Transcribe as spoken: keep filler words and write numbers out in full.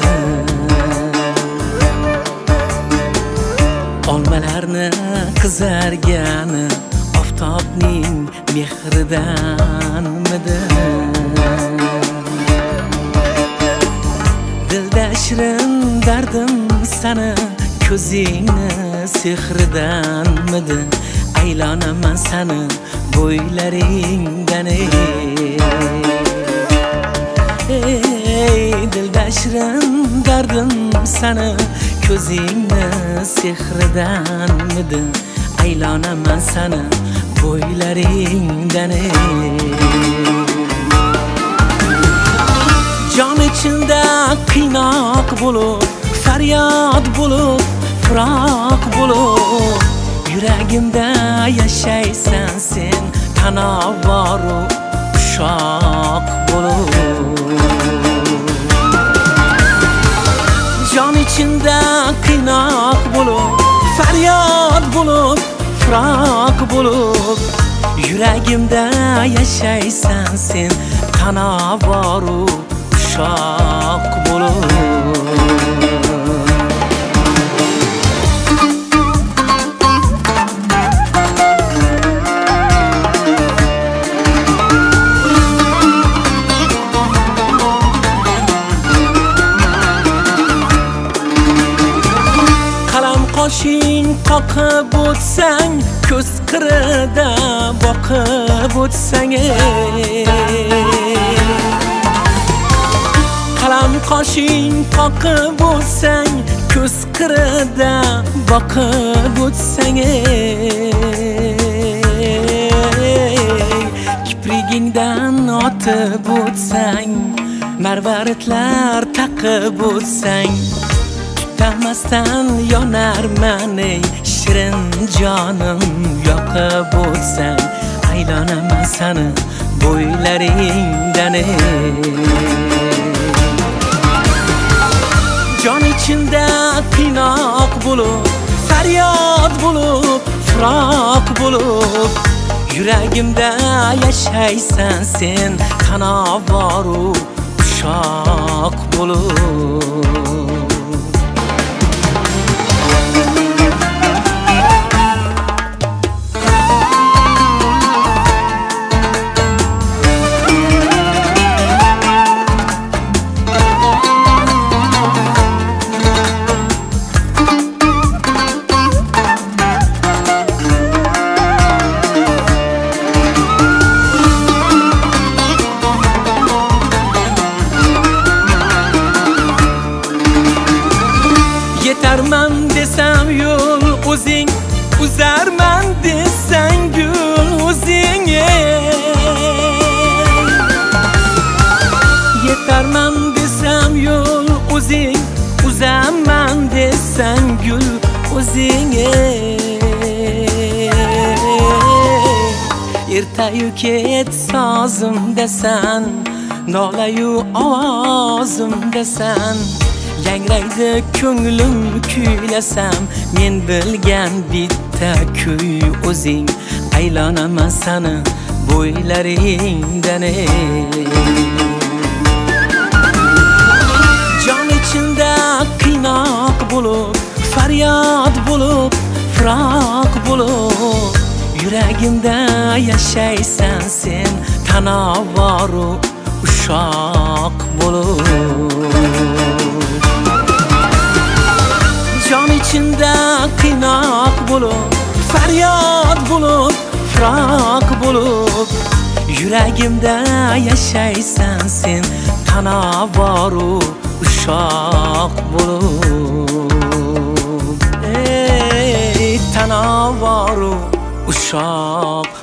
Olmalarni qizargani oftobning mehridanmidi? Dilda shirin dardim sani ko'zingni sehridanmidi? Aylanaman sani bo'ylaringdan ey dilda shirin dardim sani ko'zingni sehridanmidi? Aylanaman sani bo'ylaringdan jon ichimda qiynoq bo'lib faryod bo'lib firoq bo'lib yuragimda yashaysan sen tanovoru ushoq bo'lib jon ichimda qiynoq bo'lib faryod bo'lib firoq bo'lib yuragimda yashaysan sen tanovoru ushoq bo'lib qoshing qoqib o'tsang ko'z qirida boqib o'tsang qalam qoshing qoqib o'tsang ko'z qirida boqib o'tsang kiprigingdan otib o'tsang marvaritlar taqib o'tsang Damasdan yonarman ey shirin jonim yoqib o'tsang aylanaman sani bo'ylaringdan jon ichimda qiynoq bo'lib faryod bo'lib firoq bo'lib yuragimda yashaysan sen tanovoru ushoq bo'lib yetarman desam yo'l o'zing uzarman desang gul o'zing yetarman desam yo'l o'zing uzaman desang gul o'zing ertayu ket sozim desan nolayu ovozim desan yangraydi ko'nglim kuylasam men bilgan bitta kuy o'zing aylanaman sani bo'ylaringdan jon ichimda qiynoq bo'lib faryod bo'lib firoq bo'lib yuragimda yashaysan sen tanovoru ushoq bo'lib jon ichimda qiynoq bo'lib faryod bo'lib firoq bo'lib yuragimda yashaysan sen tanovoru ushoq bo'lib ey tanovoru ushoq